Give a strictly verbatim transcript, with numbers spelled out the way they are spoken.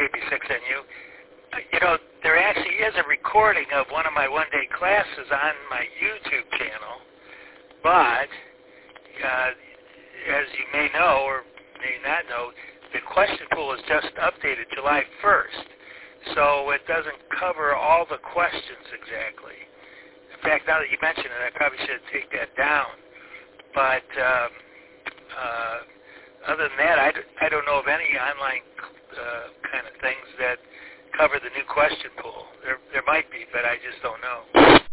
K B six N U. You know, there actually is a recording of one of my one-day classes on my YouTube channel, but uh, as you may know or may not know, the question pool is just updated July first, so it doesn't cover all the questions exactly. In fact, now that you mention it, I probably should take that down. But um, uh, other than that, I, I don't know of any online uh, kind of things that cover the new question pool. There, there might be, but I just don't know.